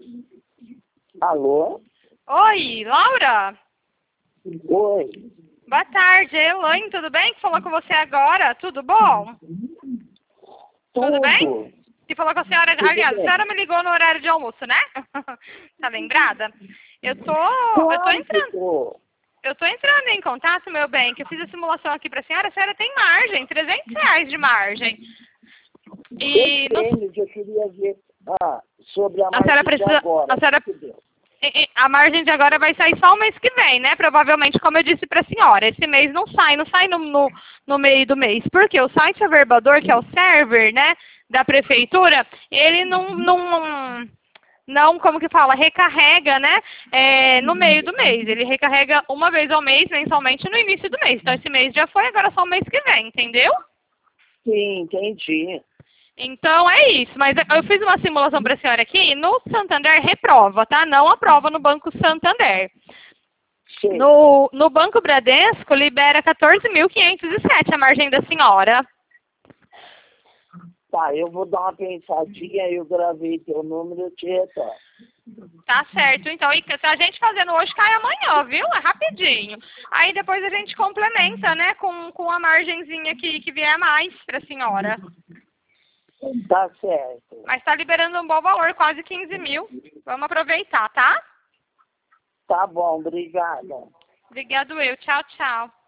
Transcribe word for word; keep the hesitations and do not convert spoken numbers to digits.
Alô? Oi, Laura? Oi. Boa tarde, Elaine, tudo bem? Que falou com você agora, tudo bom? Tudo, Tudo bem? Que falou com a senhora, Tudo aliás, a bem. senhora me ligou no horário de almoço, né? Tá lembrada? Eu tô, eu tô Claro que entrando, tô. eu tô entrando em contato, meu bem, que eu fiz a simulação aqui pra senhora, a senhora tem margem, trezentos reais de margem. E no, Depende, eu queria ver ah, sobre a a senhora margem de precisa, agora. a senhora Entendeu? E- e a margem de agora vai sair só o mês que vem, né? Provavelmente, como eu disse para a senhora, esse mês não sai, não sai no, no, no meio do mês. Porque o site averbador, que é o server, né, da prefeitura, ele não, não, não como que fala, recarrega, né, é, no meio do mês. Ele recarrega uma vez ao mês, mensalmente, no início do mês. Então, esse mês já foi, agora só o mês que vem, entendeu? Sim, entendi. Então é isso, mas eu fiz uma simulação para a senhora aqui, no Santander reprova, tá? Não aprova no Banco Santander. Sim. No, no Banco Bradesco libera quatorze mil quinhentos e sete a margem da senhora. Tá, eu vou dar uma pensadinha, eu gravei teu número, eu te retorno. Tá certo, então, e se a gente fazendo hoje, cai amanhã, viu? É rapidinho. Aí depois a gente complementa, né, com, com a margenzinha que, que vier mais para a senhora. Tá certo. Mas tá liberando um bom valor, quase quinze mil. Vamos aproveitar, tá? Tá bom, obrigada. Obrigado eu. Tchau, tchau.